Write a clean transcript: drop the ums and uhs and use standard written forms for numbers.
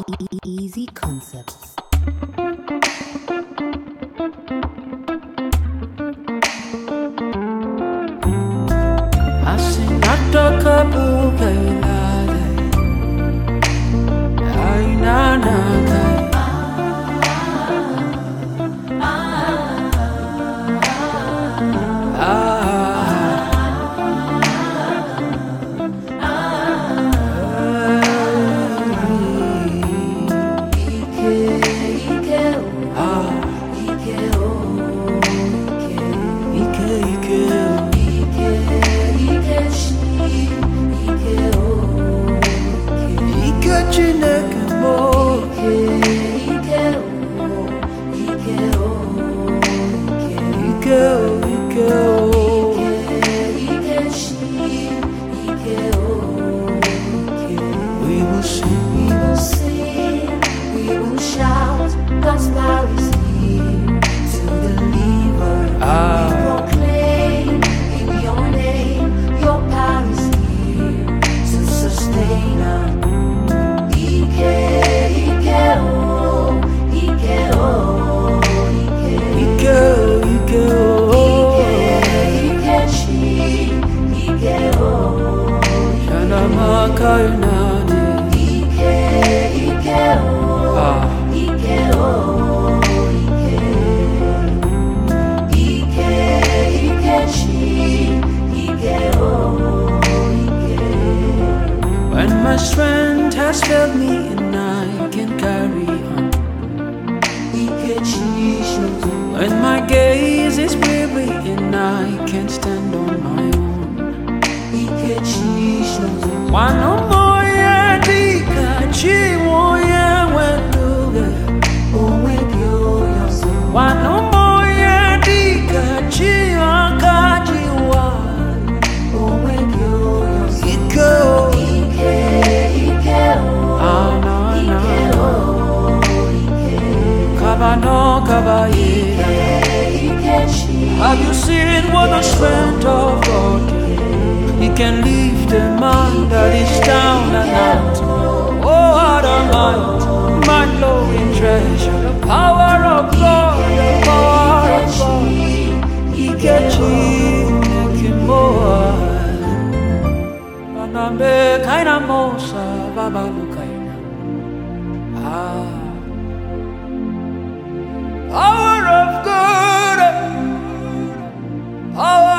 Easy concepts. Asinatoka bukailade ainanagai When my strength has failed me and I can carry on, when my gaze is weary and I can't stand on my own, Wano moya dika chiwoya weluga, Wano moya dika chiwaka chiwa, Kabano kabayeda. Have you seen what the strength of God can? He can lift a man that is down and out. Oh, what a might, mind-blowing treasure. The power of God, the power of God. He can make him more. Anambe kaina mosa, baba lukaina. Power of God, power